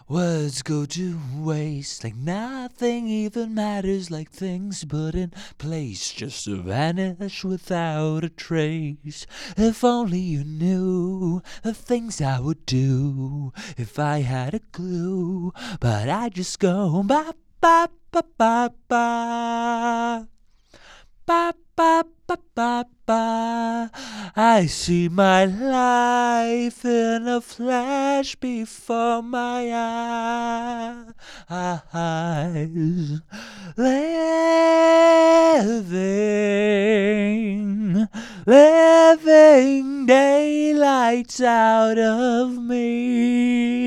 Words go to waste, like nothing even matters, like things put in place just to vanish without a trace. If only you knew the things I would do if I had a clue, but I just go ba ba ba ba ba. Ba, ba, ba, ba, ba. I see my life in a flash before my eyes. Living daylights out of me.